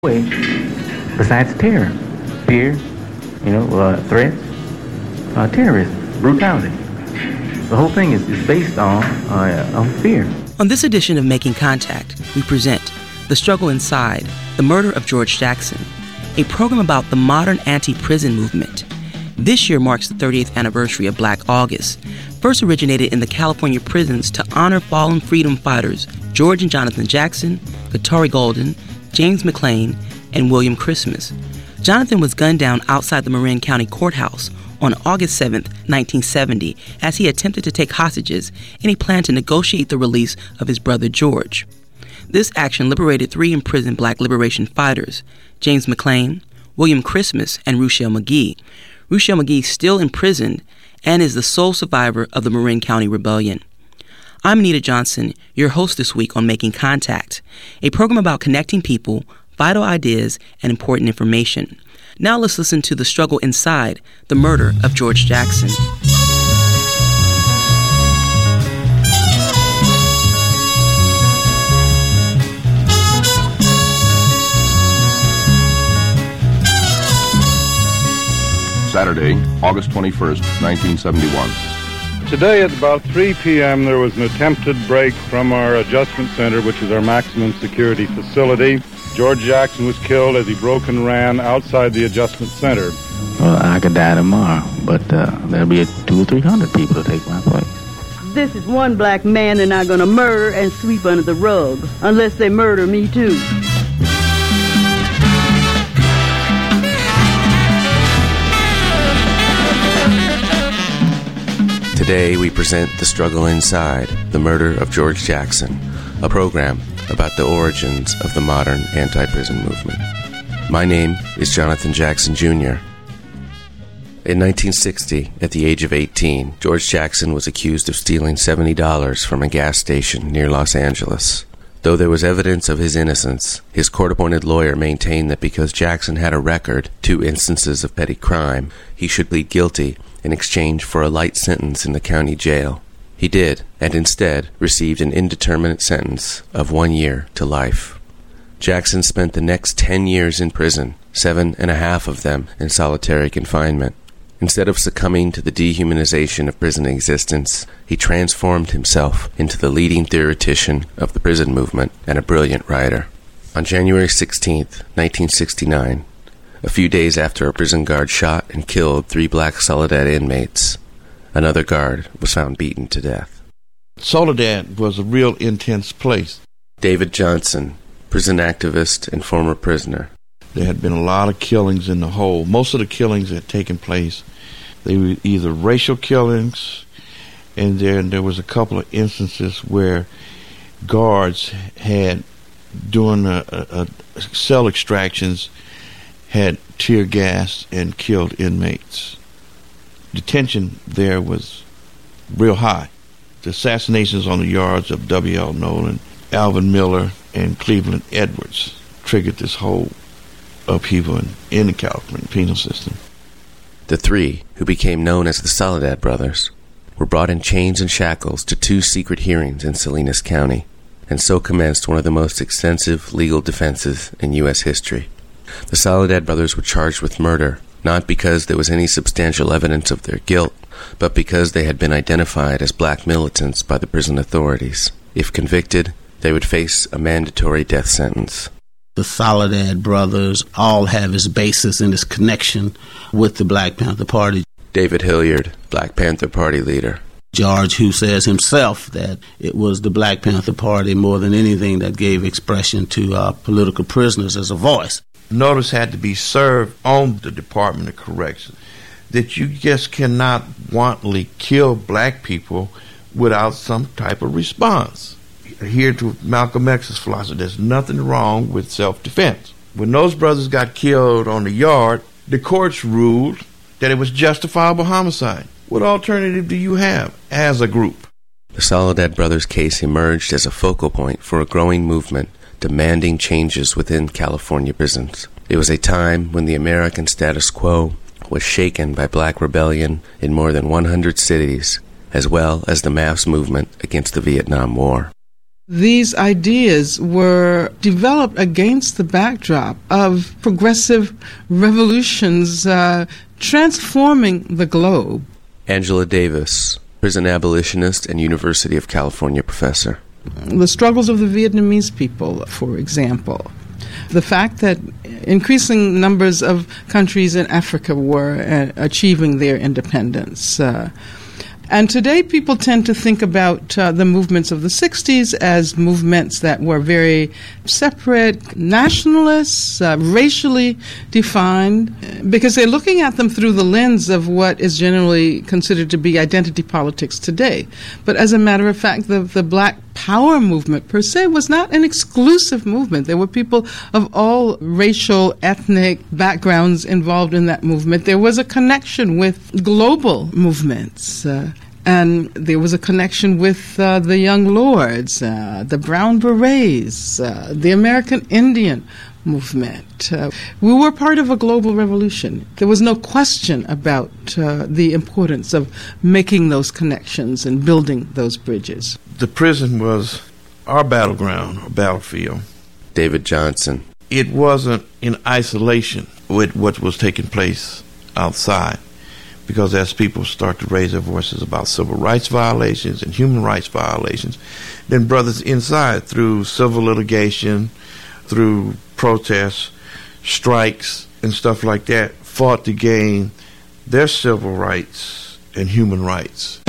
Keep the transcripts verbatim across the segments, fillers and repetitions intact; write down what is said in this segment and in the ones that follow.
way besides terror, fear, you know, uh, threats, uh, terrorism, brutality. The whole thing is, is based on, uh, on fear. On this edition of Making Contact, we present The Struggle Inside, the Murder of George Jackson, a program about the modern anti-prison movement. This year marks the thirtieth anniversary of Black August, first originated in the California prisons to honor fallen freedom fighters George and Jonathan Jackson, Gatari Golden, James McClain, and William Christmas. Jonathan was gunned down outside the Marin County Courthouse on August seventh, nineteen seventy, as he attempted to take hostages in a plan to negotiate the release of his brother George. This action liberated three imprisoned Black liberation fighters, James McClain, William Christmas, and Ruchell Magee. Ruchell Magee is still imprisoned and is the sole survivor of the Marin County Rebellion. I'm Anita Johnson, your host this week on Making Contact, a program about connecting people, vital ideas, and important information. Now let's listen to The Struggle Inside, the Murder of George Jackson. Saturday, August twenty-first, nineteen seventy-one. Today at about three p.m. there was an attempted break from our adjustment center, which is our maximum security facility. George Jackson was killed as he broke and ran outside the adjustment center. Well, I could die tomorrow, but uh, there'll be two or three hundred people to take my place. This is one black man they're not going to murder and sweep under the rug, unless they murder me too. Today we present The Struggle Inside, the Murder of George Jackson, a program about the origins of the modern anti-prison movement. My name is Jonathan Jackson Junior In nineteen sixty, at the age of eighteen, George Jackson was accused of stealing seventy dollars from a gas station near Los Angeles. Though there was evidence of his innocence, his court-appointed lawyer maintained that because Jackson had a record, two instances of petty crime, he should plead guilty in exchange for a light sentence in the county jail. He did, and instead received an indeterminate sentence of one year to life. Jackson spent the next ten years in prison, seven and a half of them in solitary confinement. Instead of succumbing to the dehumanization of prison existence, he transformed himself into the leading theoretician of the prison movement and a brilliant writer. On January sixteenth, nineteen sixty-nine, a few days after a prison guard shot and killed three Black Soledad inmates, another guard was found beaten to death. Soledad was a real intense place. David Johnson, prison activist and former prisoner. There had been a lot of killings in the hole. Most of the killings had taken place, they were either racial killings, and then there was a couple of instances where guards had, during a, a, a cell extractions, had tear gassed and killed inmates. The tension there was real high. The assassinations on the yards of W L Nolan, Alvin Miller, and Cleveland Edwards triggered this whole upheaval in, in the California penal system. The three, who became known as the Soledad brothers, were brought in chains and shackles to two secret hearings in Salinas County, and so commenced one of the most extensive legal defenses in U S history. The Soledad brothers were charged with murder, not because there was any substantial evidence of their guilt, but because they had been identified as black militants by the prison authorities. If convicted, they would face a mandatory death sentence. The Soledad brothers all have its basis in this connection with the Black Panther Party. David Hilliard, Black Panther Party leader. George, who says himself that it was the Black Panther Party more than anything that gave expression to uh, political prisoners as a voice. Notice had to be served on the Department of Corrections that you just cannot wantonly kill black people without some type of response. Here to Malcolm X's philosophy, there's nothing wrong with self-defense. When those brothers got killed on the yard, the courts ruled that it was justifiable homicide. What alternative do you have as a group? The Soledad brothers' case emerged as a focal point for a growing movement demanding changes within California prisons. It was a time when the American status quo was shaken by black rebellion in more than one hundred cities, as well as the mass movement against the Vietnam War. These ideas were developed against the backdrop of progressive revolutions uh, transforming the globe. Angela Davis, prison abolitionist and University of California professor. The struggles of the Vietnamese people, for example. The fact that increasing numbers of countries in Africa were uh, achieving their independence. Uh, And today people tend to think about uh, the movements of the sixties as movements that were very separate, nationalists, uh, racially defined, because they're looking at them through the lens of what is generally considered to be identity politics today. But as a matter of fact, the, the Black Power movement per se was not an exclusive movement. There were people of all racial, ethnic backgrounds involved in that movement. There was a connection with global movements. Uh, And there was a connection with uh, the Young Lords, uh, the Brown Berets, uh, the American Indian movement. Uh, we were part of a global revolution. There was no question about uh, the importance of making those connections and building those bridges. The prison was our battleground, or battlefield. David Johnson. It wasn't in isolation with what was taking place outside. Because as people start to raise their voices about civil rights violations and human rights violations, then brothers inside, through civil litigation, through protests, strikes, and stuff like that, fought to gain their civil rights and human rights.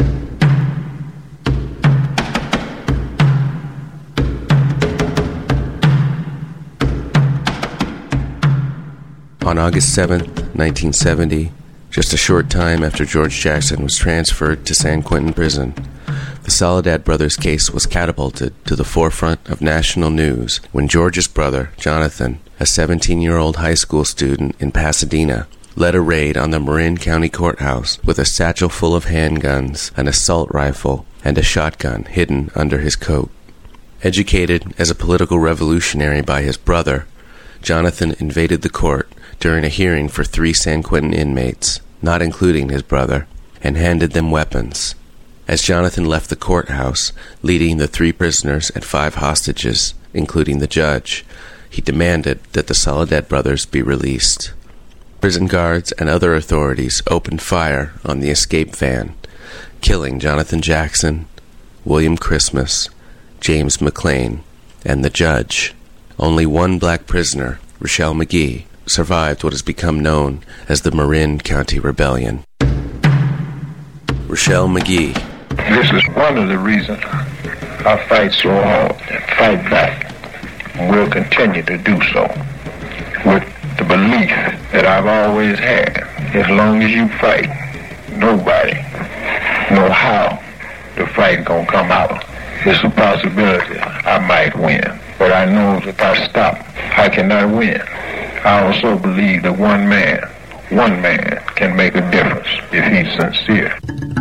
On August seventh, nineteen seventy, just a short time after George Jackson was transferred to San Quentin Prison, the Soledad brothers' case was catapulted to the forefront of national news when George's brother, Jonathan, a seventeen-year-old high school student in Pasadena, led a raid on the Marin County Courthouse with a satchel full of handguns, an assault rifle, and a shotgun hidden under his coat. Educated as a political revolutionary by his brother, Jonathan invaded the court during a hearing for three San Quentin inmates, not including his brother, and handed them weapons. As Jonathan left the courthouse, leading the three prisoners and five hostages, including the judge, he demanded that the Soledad brothers be released. Prison guards and other authorities opened fire on the escape van, killing Jonathan Jackson, William Christmas, James McLean, and the judge. Only one black prisoner, Rochelle McGee, survived what has become known as the Marin County Rebellion. Rochelle McGee. This is one of the reasons I fight so hard and fight back, and will continue to do so, with the belief that I've always had. As long as you fight, nobody know how the fight gonna come out. It's a possibility I might win, but I know if I stop, I cannot win. I also believe that one man, one man can make a difference if he's sincere.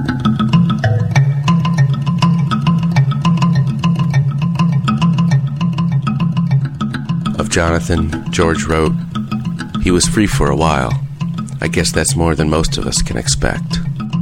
Of Jonathan, George wrote, "He was free for a while. I guess that's more than most of us can expect."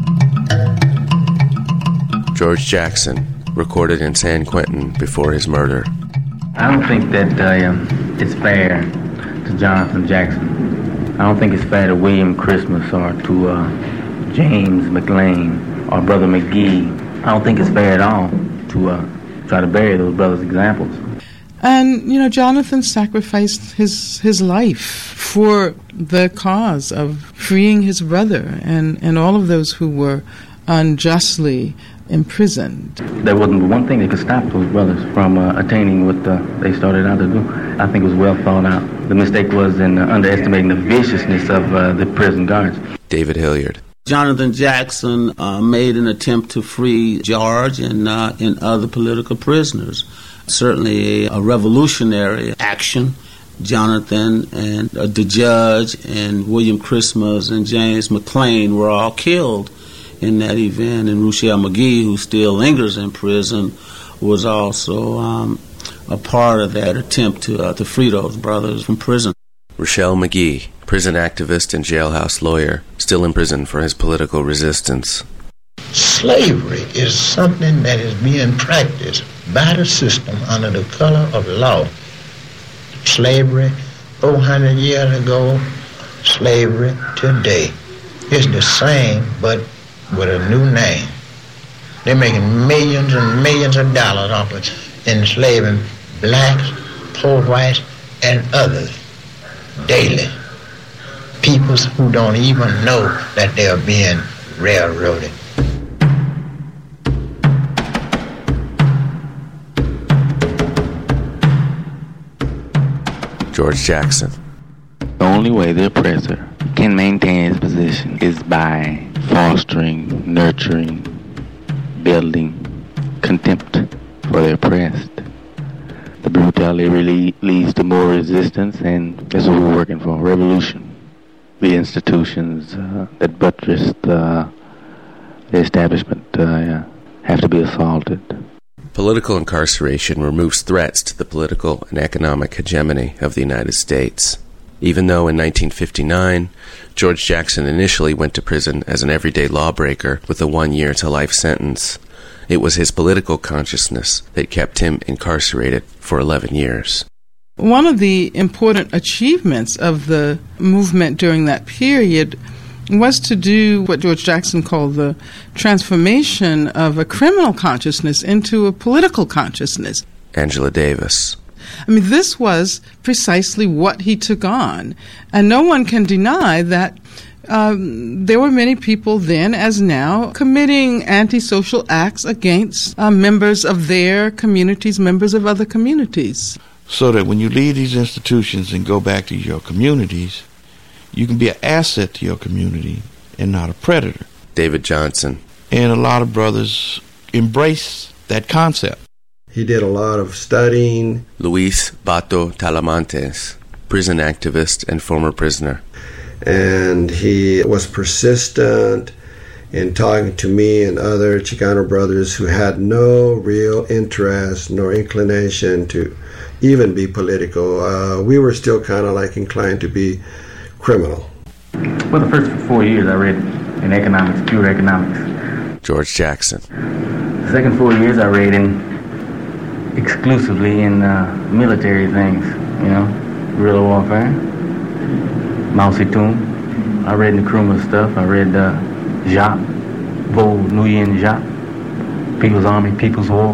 George Jackson, recorded in San Quentin before his murder. I don't think that uh, it's fair to Jonathan Jackson. I don't think it's fair to William Christmas or to uh, James McLean or Brother McGee. I don't think it's fair at all to uh, try to bury those brothers' examples. And, you know, Jonathan sacrificed his his life for the cause of freeing his brother and, and all of those who were unjustly imprisoned. There wasn't one thing that could stop those brothers from uh, attaining what uh, they started out to do. I think it was well thought out. The mistake was in uh, underestimating the viciousness of uh, the prison guards. David Hilliard. Jonathan Jackson uh, made an attempt to free George and, uh, and other political prisoners. Certainly a, a revolutionary action. Jonathan and uh, the judge and William Christmas and James McLean were all killed in that event, and Rochelle McGee, who still lingers in prison, was also um, a part of that attempt to uh, to free those brothers from prison. Rochelle McGee, prison activist and jailhouse lawyer, still in prison for his political resistance. Slavery is something that is being practiced by the system under the color of law. Slavery four hundred years ago, slavery today. It's the same, but with a new name. They're making millions and millions of dollars off of enslaving blacks, poor whites, and others daily. Peoples who don't even know that they are being railroaded. George Jackson. The only way the oppressor can maintain his position is by fostering, nurturing, building contempt for the oppressed. The brutality really leads to more resistance, and that's what we're working for, revolution. The institutions uh, that buttress the, the establishment uh, have to be assaulted. Political incarceration removes threats to the political and economic hegemony of the United States. Even though in nineteen fifty-nine, George Jackson initially went to prison as an everyday lawbreaker with a one-year to life sentence, it was his political consciousness that kept him incarcerated for eleven years. One of the important achievements of the movement during that period was to do what George Jackson called the transformation of a criminal consciousness into a political consciousness. Angela Davis. I mean, this was precisely what he took on. And no one can deny that um, there were many people then, as now, committing antisocial acts against uh, members of their communities, members of other communities. So that when you leave these institutions and go back to your communities, you can be an asset to your community and not a predator. David Johnson. And a lot of brothers embrace that concept. He did a lot of studying. Luis Bato Talamantes, prison activist and former prisoner. And he was persistent in talking to me and other Chicano brothers who had no real interest nor inclination to even be political. Uh, we were still kind of like inclined to be criminal. Well, the first four years I read in economics, pure economics. George Jackson. The second four years I read in exclusively in uh, military things, you know, guerrilla warfare, Mao Zedong. I read Nkrumah stuff. I read uh, Jacques, Vo Nguyen Jacques, People's Army, People's War.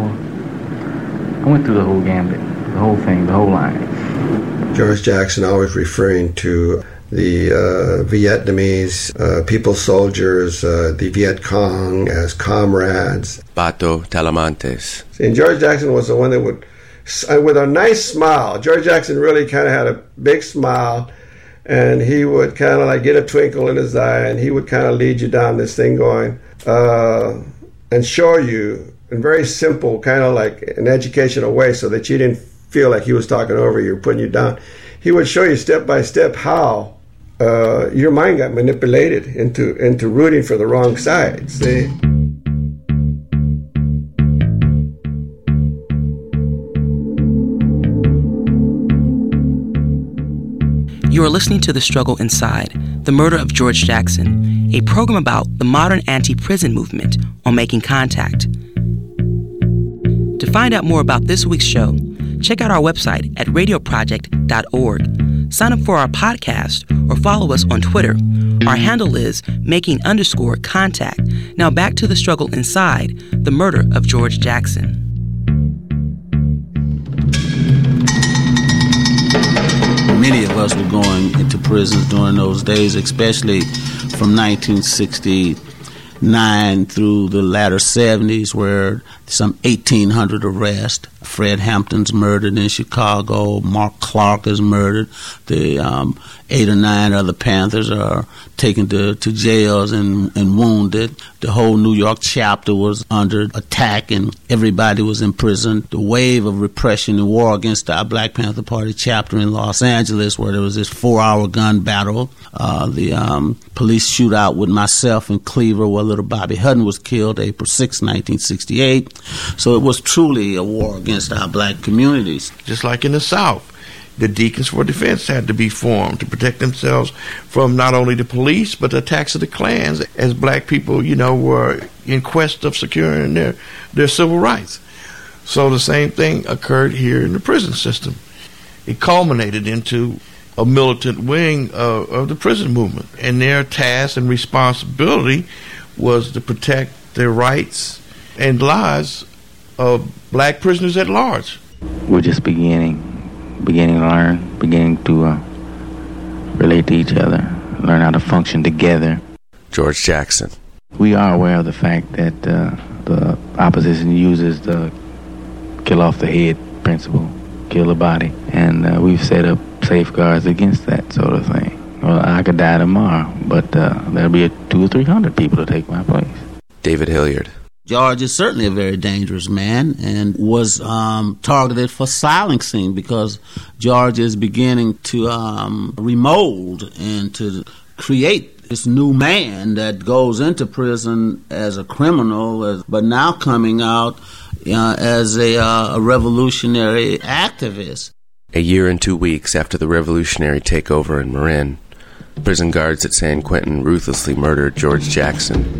I went through the whole gambit, the whole thing, the whole line. George Jackson always referring to the uh, Vietnamese uh, people soldiers, uh, the Viet Cong, as comrades. Bato Talamantes. And George Jackson was the one that would, uh, with a nice smile, George Jackson really kind of had a big smile, and he would kind of like get a twinkle in his eye, and he would kind of lead you down this thing going, uh, and show you in very simple, kind of like an educational way, so that you didn't feel like he was talking over you or putting you down. He would show you step by step how Uh, your mind got manipulated into into rooting for the wrong side, see? You are listening to The Struggle Inside, The Murder of George Jackson, a program about the modern anti-prison movement on Making Contact. To find out more about this week's show, check out our website at radio project dot org. Sign up for our podcast or follow us on Twitter. Our handle is making underscore contact. Now back to The Struggle Inside, The Murder of George Jackson. Many of us were going into prisons during those days, especially from nineteen sixty-nine through the latter seventies, where some eighteen hundred arrests. Fred Hampton's murdered in Chicago. Mark Clark is murdered. The um, eight or nine other Panthers are taken to, to jails and, and wounded. The whole New York chapter was under attack, and everybody was in prison. The wave of repression and war against our Black Panther Party chapter in Los Angeles, where there was this four-hour gun battle. Uh, the um, police shootout with myself in Cleaver, where little Bobby Hutton was killed April sixth, nineteen sixty-eight. So it was truly a war against our black communities. Just like in the South, the Deacons for Defense had to be formed to protect themselves from not only the police, but the attacks of the clans, as black people, you know, were in quest of securing their, their civil rights. So the same thing occurred here in the prison system. It culminated into a militant wing of, of the prison movement, and their task and responsibility was to protect the rights and lives of black prisoners at large. We're just beginning, beginning to learn, beginning to uh, relate to each other, learn how to function together. George Jackson. We are aware of the fact that uh, the opposition uses the kill off the head principle, kill the body, and uh, we've set up safeguards against that sort of thing. Well, I could die tomorrow, but uh, there'll be a two or three hundred people to take my place. David Hilliard. George is certainly a very dangerous man and was um, targeted for silencing because George is beginning to um, remold and to create this new man that goes into prison as a criminal, as, but now coming out uh, as a, uh, a revolutionary activist. A year and two weeks after the revolutionary takeover in Marin, prison guards at San Quentin ruthlessly murdered George Jackson.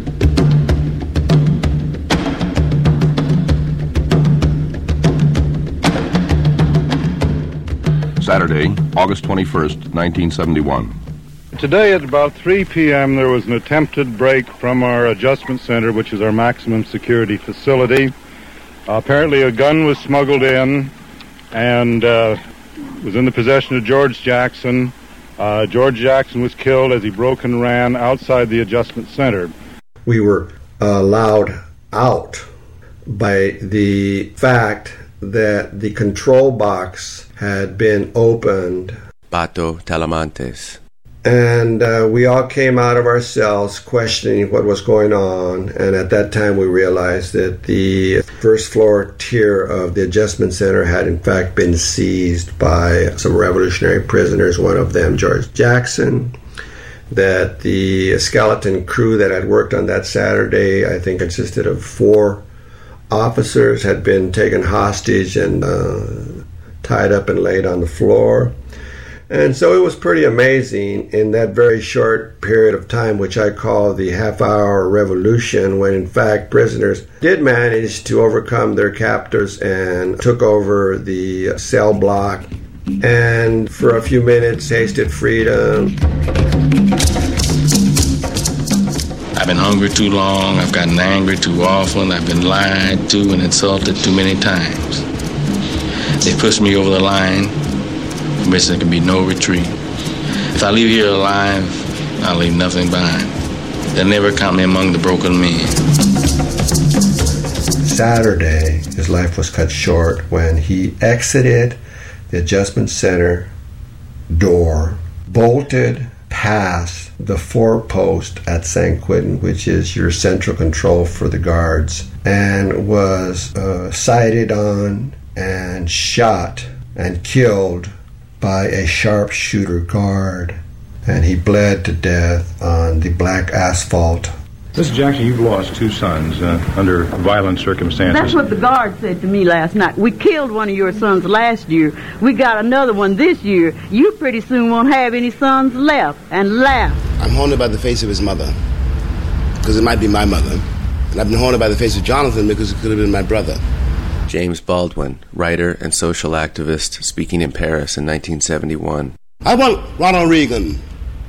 Saturday, August twenty-first, nineteen seventy-one. Today at about three p.m. there was an attempted break from our adjustment center, which is our maximum security facility. Uh, apparently a gun was smuggled in and uh, was in the possession of George Jackson. Uh, George Jackson was killed as he broke and ran outside the adjustment center. We were uh, allowed out by the fact that the control box had been opened. Pato Talamantes. And uh, we all came out of our cells questioning what was going on. And at that time we realized that the first floor tier of the adjustment center had in fact been seized by some revolutionary prisoners, one of them George Jackson. That the skeleton crew that had worked on that Saturday, I think consisted of four officers, had been taken hostage and uh, tied up and laid on the floor. And so it was pretty amazing in that very short period of time, which I call the half-hour revolution, when in fact prisoners did manage to overcome their captors and took over the cell block and for a few minutes tasted freedom. I've been hungry too long, I've gotten angry too often, I've been lied to and insulted too many times. They pushed me over the line, from which there can be no retreat. If I leave here alive, I'll leave nothing behind. They'll never count me among the broken men. Saturday, his life was cut short when he exited the adjustment center door, bolted past the forepost at San Quentin, which is your central control for the guards, and was uh, sighted on and shot and killed by a sharpshooter guard, and he bled to death on the black asphalt. Mister Jackson, you've lost two sons uh, under violent circumstances. That's what the guard said to me last night. We killed one of your sons last year. We got another one this year. You pretty soon won't have any sons left. And laugh. I'm haunted by the face of his mother, because it might be my mother. And I've been haunted by the face of Jonathan because it could have been my brother. James Baldwin, writer and social activist, speaking in Paris in nineteen seventy-one. I want Ronald Reagan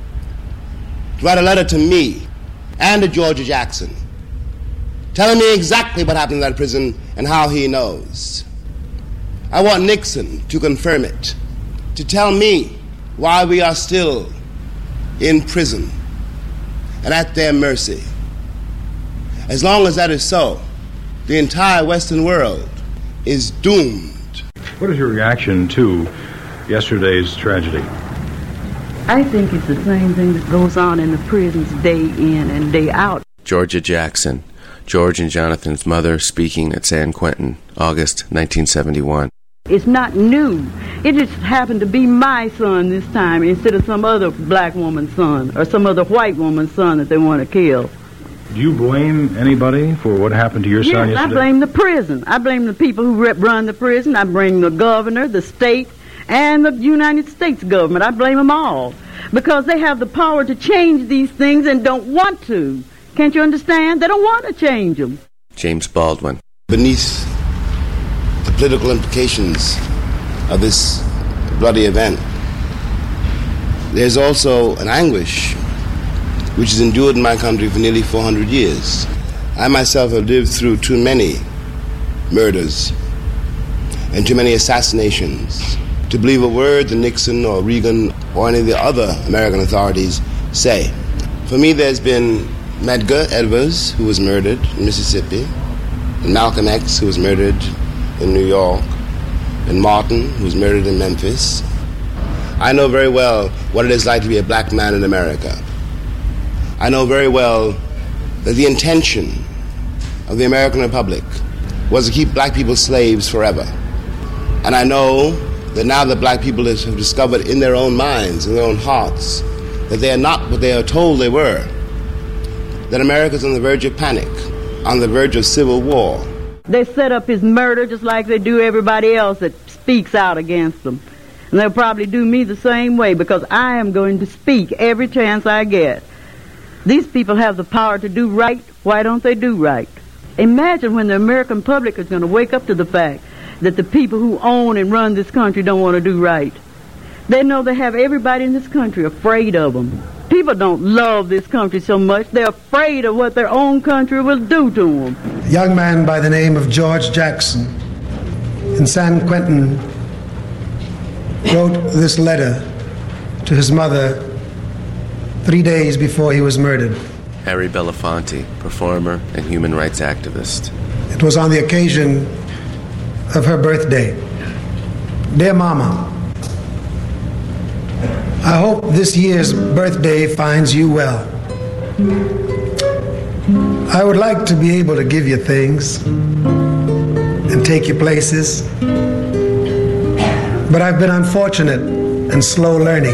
to write a letter to me and to George Jackson, telling me exactly what happened in that prison and how he knows. I want Nixon to confirm it, to tell me why we are still in prison and at their mercy. As long as that is so, the entire Western world is doomed. What is your reaction to yesterday's tragedy? I think it's the same thing that goes on in the prisons day in and day out. Georgia Jackson, George and Jonathan's mother, speaking at San Quentin, August nineteen seventy-one. It's not new. It just happened to be my son this time instead of some other black woman's son or some other white woman's son that they want to kill. Do you blame anybody for what happened to your yes, son yesterday? I blame the prison. I blame the people who rep- run the prison. I blame the governor, the state, and the United States government. I blame them all because they have the power to change these things and don't want to. Can't you understand? They don't want to change them. James Baldwin. Beneath political implications of this bloody event. There's also an anguish which has endured in my country for nearly four hundred years. I myself have lived through too many murders and too many assassinations to believe a word that Nixon or Reagan or any of the other American authorities say. For me, there's been Medgar Evers, who was murdered in Mississippi, and Malcolm X, who was murdered in New York, and Martin, who was murdered in Memphis. I know very well what it is like to be a black man in America. I know very well that the intention of the American Republic was to keep black people slaves forever. And I know that now that black people have discovered in their own minds, in their own hearts, that they are not what they are told they were, that America is on the verge of panic, on the verge of civil war. They set up his murder just like they do everybody else that speaks out against them. And they'll probably do me the same way, because I am going to speak every chance I get. These people have the power to do right. Why don't they do right? Imagine when the American public is going to wake up to the fact that the people who own and run this country don't want to do right. They know they have everybody in this country afraid of them. People don't love this country so much. They're afraid of what their own country will do to them. A young man by the name of George Jackson in San Quentin wrote this letter to his mother three days before he was murdered. Harry Belafonte, performer and human rights activist. It was on the occasion of her birthday. Dear Mama, I hope this year's birthday finds you well. I would like to be able to give you things and take you places, but I've been unfortunate and slow learning.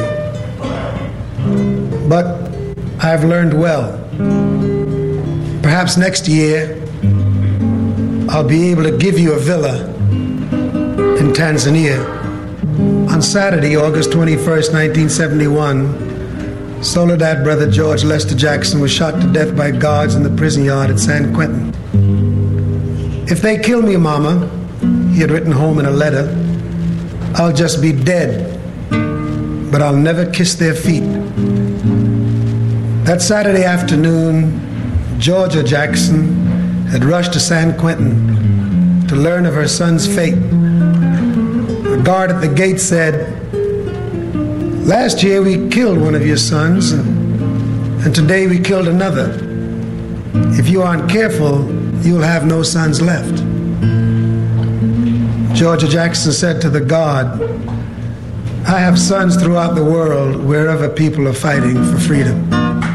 But I've learned well. Perhaps next year I'll be able to give you a villa in Tanzania. On Saturday, August twenty-first, nineteen seventy-one, Soledad brother George Lester Jackson was shot to death by guards in the prison yard at San Quentin. If they kill me, Mama, he had written home in a letter, I'll just be dead, but I'll never kiss their feet. That Saturday afternoon, Georgia Jackson had rushed to San Quentin to learn of her son's fate. The guard at the gate said, last year we killed one of your sons, and, and today we killed another. If you aren't careful, you'll have no sons left. Georgia Jackson said to the guard, I have sons throughout the world wherever people are fighting for freedom.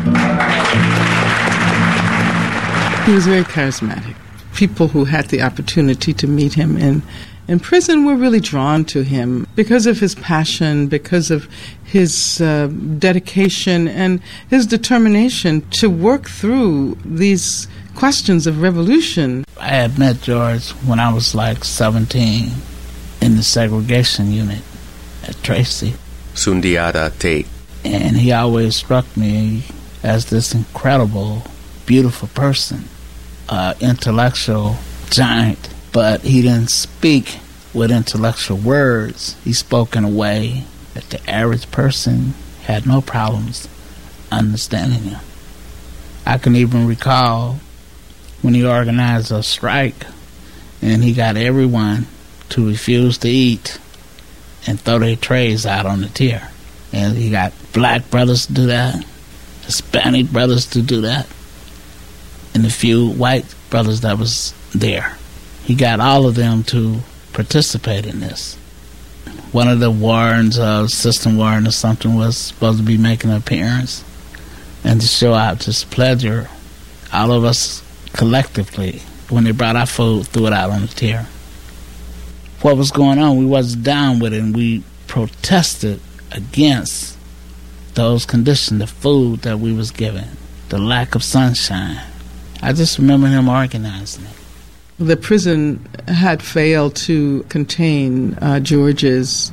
He was very charismatic. People who had the opportunity to meet him in, in prison were really drawn to him because of his passion, because of his uh, dedication and his determination to work through these questions of revolution. I had met George when I was like seventeen in the segregation unit at Tracy. Sundiata Tate. And he always struck me as this incredible, beautiful person, uh, intellectual giant, but he didn't speak with intellectual words. He spoke in a way that the average person had no problems understanding him. I can even recall when he organized a strike and he got everyone to refuse to eat and throw their trays out on the tier. And he got black brothers to do that, Hispanic brothers to do that, and a few white brothers that was there. He got all of them to participate in this. One of the Warrens, uh, Assistant Warren or something, was supposed to be making an appearance, and to show out his pleasure, all of us collectively, when they brought our food, threw it out on the tier. What was going on, we wasn't down with it, and we protested against those conditions, the food that we was given, the lack of sunshine. I just remember him organizing it. The prison had failed to contain uh, George's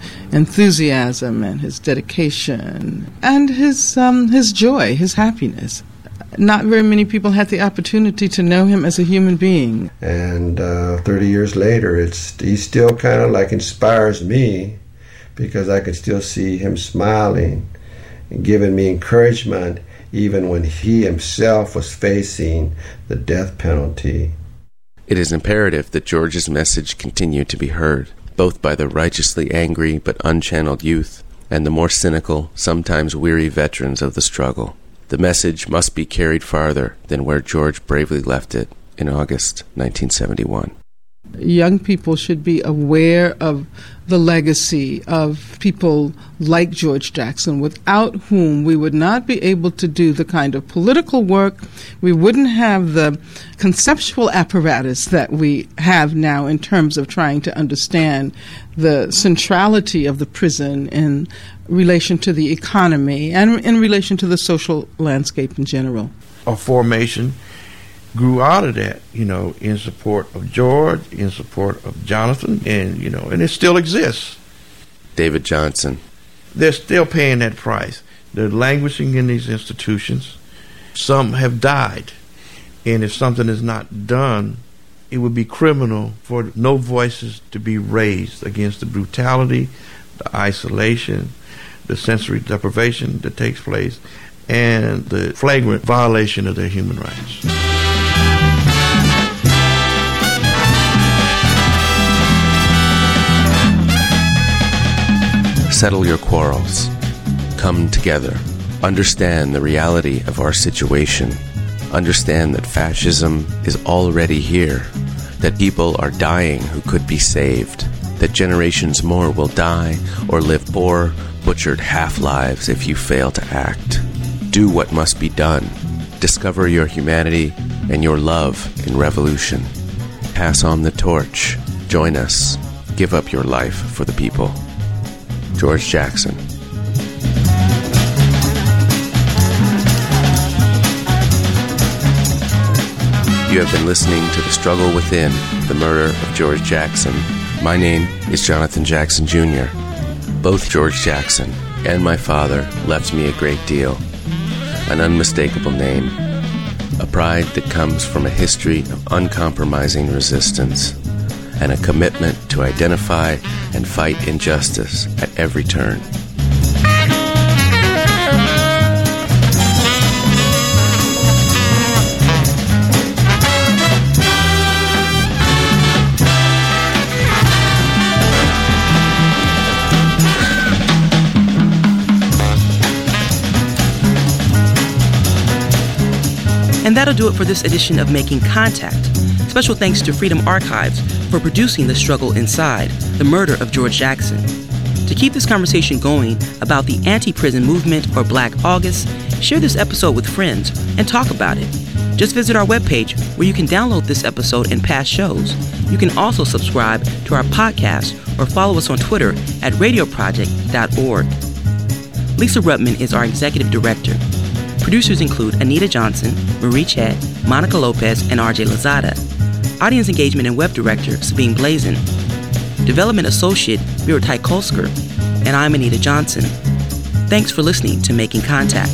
enthusiasm and his dedication and his um, his joy, his happiness. not very many people had the opportunity to know him as a human being. And uh, thirty years later, it's he still kind of like inspires me, because I can still see him smiling and giving me encouragement even when he himself was facing the death penalty. It is imperative that George's message continue to be heard, both by the righteously angry but unchanneled youth and the more cynical, sometimes weary veterans of the struggle. The message must be carried farther than where George bravely left it in August nineteen seventy-one. Young people should be aware of the legacy of people like George Jackson, without whom we would not be able to do the kind of political work. We wouldn't have the conceptual apparatus that we have now in terms of trying to understand the centrality of the prison in relation to the economy and in relation to the social landscape in general. A formation grew out of that, you know, in support of George, in support of Jonathan, and, you know, and it still exists. David Johnson. They're still paying that price. They're languishing in these institutions. Some have died. And if something is not done, it would be criminal for no voices to be raised against the brutality, the isolation, the sensory deprivation that takes place, and the flagrant violation of their human rights. Settle your quarrels. Come together. Understand the reality of our situation. Understand that fascism is already here, that people are dying who could be saved, that generations more will die or live poor, butchered half-lives if you fail to act. Do what must be done. Discover your humanity and your love in revolution. Pass on the torch. Join us. Give up your life for the people. George Jackson. You have been listening to The Struggle Within, the Murder of George Jackson. My name is Jonathan Jackson Junior Both George Jackson and my father left me a great deal. An unmistakable name, a pride that comes from a history of uncompromising resistance, and a commitment to identify and fight injustice at every turn. And that'll do it for this edition of Making Contact. Special thanks to Freedom Archives for producing The Struggle Inside, the murder of George Jackson. To keep this conversation going about the anti-prison movement or Black August, share this episode with friends and talk about it. Just visit our webpage where you can download this episode and past shows. You can also subscribe to our podcast or follow us on Twitter at radio project dot org. Lisa Rutman is our executive director. Producers include Anita Johnson, Marie Chet, Monica Lopez, and R J Lazada. Audience Engagement and Web Director, Sabine Blazin. Development Associate, Miratai Kolsker. And I'm Anita Johnson. Thanks for listening to Making Contact.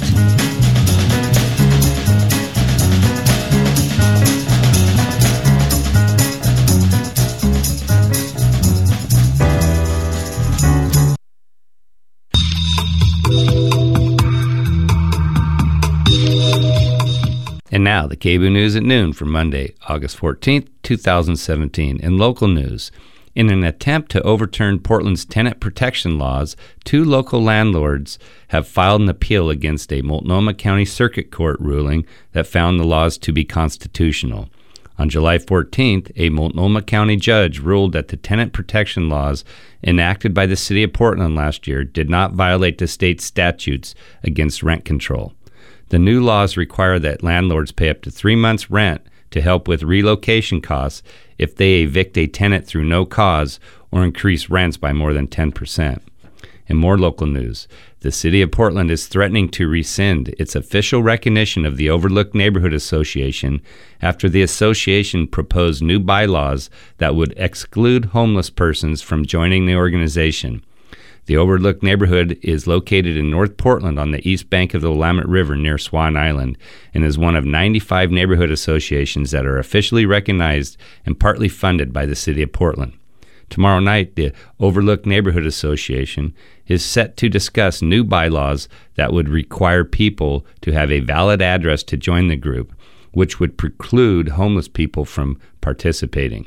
And now, the K B O O News at noon for Monday, August fourteenth, twenty seventeen. In local news, in an attempt to overturn Portland's tenant protection laws, two local landlords have filed an appeal against a Multnomah County Circuit Court ruling that found the laws to be constitutional. On July fourteenth, a Multnomah County judge ruled that the tenant protection laws enacted by the city of Portland last year did not violate the state's statutes against rent control. The new laws require that landlords pay up to three months' rent to help with relocation costs if they evict a tenant through no cause or increase rents by more than ten percent. In more local news, the city of Portland is threatening to rescind its official recognition of the Overlook Neighborhood Association after the association proposed new bylaws that would exclude homeless persons from joining the organization. The Overlook neighborhood is located in North Portland on the east bank of the Willamette River near Swan Island and is one of ninety-five neighborhood associations that are officially recognized and partly funded by the City of Portland. Tomorrow night, the Overlook Neighborhood Association is set to discuss new bylaws that would require people to have a valid address to join the group, which would preclude homeless people from participating.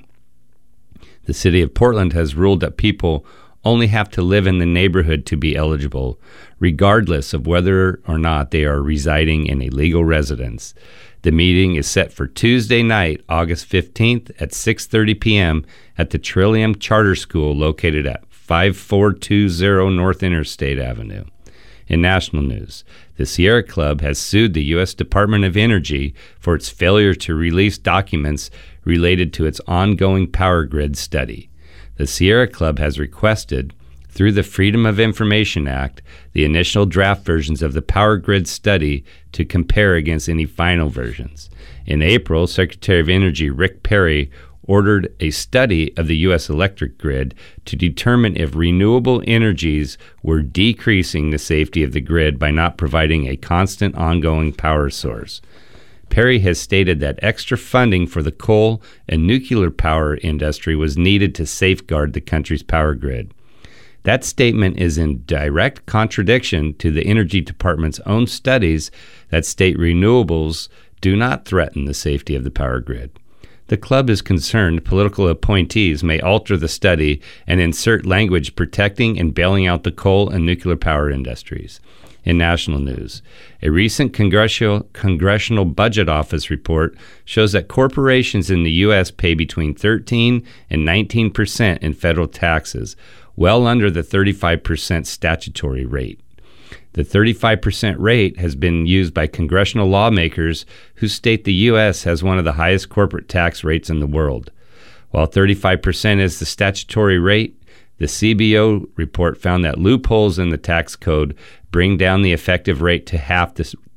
The City of Portland has ruled that people only have to live in the neighborhood to be eligible, regardless of whether or not they are residing in a legal residence. The meeting is set for Tuesday night, August fifteenth at six thirty p.m. at the Trillium Charter School located at five four two zero North Interstate Avenue. In national news, the Sierra Club has sued the U S Department of Energy for its failure to release documents related to its ongoing power grid study. The Sierra Club has requested, through the Freedom of Information Act, the initial draft versions of the power grid study to compare against any final versions. In April, Secretary of Energy Rick Perry ordered a study of the U S electric grid to determine if renewable energies were decreasing the safety of the grid by not providing a constant ongoing power source. Perry has stated that extra funding for the coal and nuclear power industry was needed to safeguard the country's power grid. That statement is in direct contradiction to the Energy Department's own studies that state renewables do not threaten the safety of the power grid. The club is concerned political appointees may alter the study and insert language protecting and bailing out the coal and nuclear power industries. In national news, a recent Congressional, Congressional Budget Office report shows that corporations in the U S pay between thirteen and nineteen percent in federal taxes, well under the thirty-five percent statutory rate. The thirty-five percent rate has been used by congressional lawmakers who state the U S has one of the highest corporate tax rates in the world. While thirty-five percent is the statutory rate, the C B O report found that loopholes in the tax code bring down the effective rate to half the